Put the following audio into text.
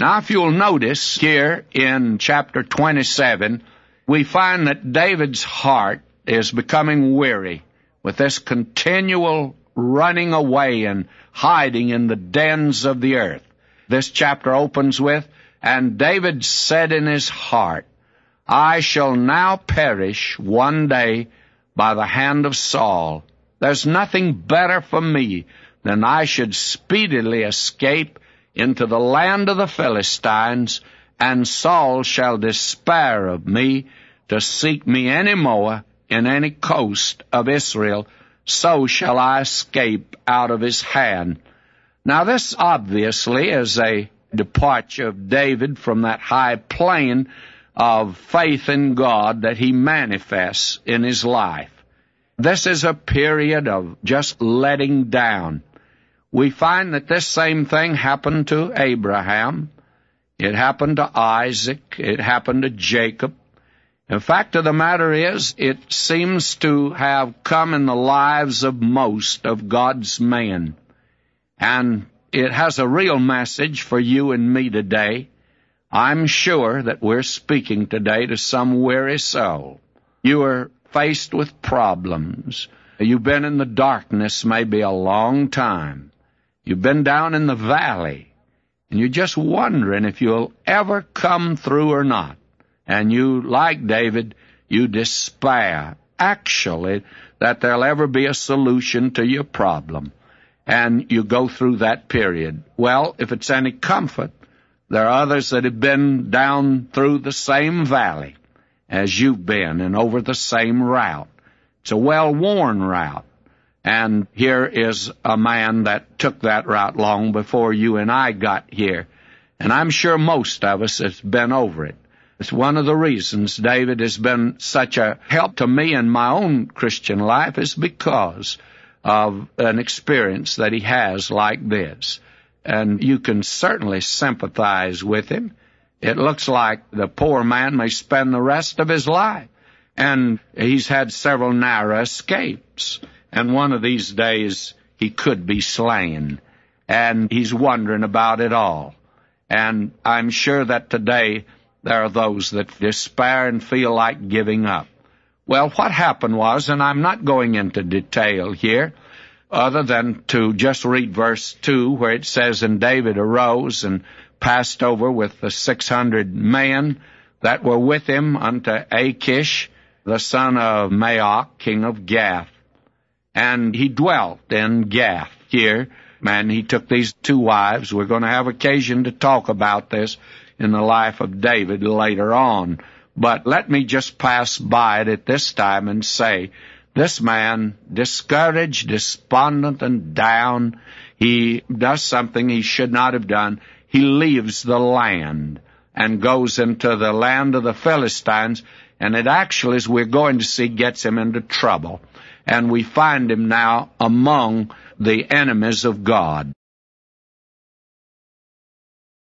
Now, if you'll notice here in chapter 27, we find that David's heart is becoming weary with this continual running away and hiding in the dens of the earth. This chapter opens with, "And David said in his heart, I shall now perish one day by the hand of Saul. There's nothing better for me than I should speedily escape into the land of the Philistines, and Saul shall despair of me to seek me any more in any coast of Israel, so shall I escape out of his hand." Now this obviously is a departure of David from that high plane of faith in God that he manifests in his life. This is a period of just letting down. We find that this same thing happened to Abraham. It happened to Isaac. It happened to Jacob. The fact of the matter is, it seems to have come in the lives of most of God's men. And it has a real message for you and me today. I'm sure that we're speaking today to some weary soul. You are faced with problems. You've been in the darkness maybe a long time. You've been down in the valley, and you're just wondering if you'll ever come through or not. And you, like David, you despair, actually, that there'll ever be a solution to your problem. And you go through that period. Well, if it's any comfort, there are others that have been down through the same valley as you've been and over the same route. It's a well-worn route. And here is a man that took that route long before you and I got here. And I'm sure most of us have been over it. It's one of the reasons David has been such a help to me in my own Christian life is because of an experience that he has like this. And you can certainly sympathize with him. It looks like the poor man may spend the rest of his life. And he's had several narrow escapes. And one of these days he could be slain. And he's wondering about it all. And I'm sure that today there are those that despair and feel like giving up. Well, what happened was, and I'm not going into detail here, other than to just read verse 2, where it says, "And David arose and passed over with the 600 men that were with him unto Achish, the son of Maoch, king of Gath. And he dwelt in Gath." Here, and he took these 2 wives. We're going to have occasion to talk about this in the life of David later on. But let me just pass by it at this time and say, this man, discouraged, despondent, and down, he does something he should not have done. He leaves the land and goes into the land of the Philistines, and it actually, as we're going to see, gets him into trouble. And we find him now among the enemies of God.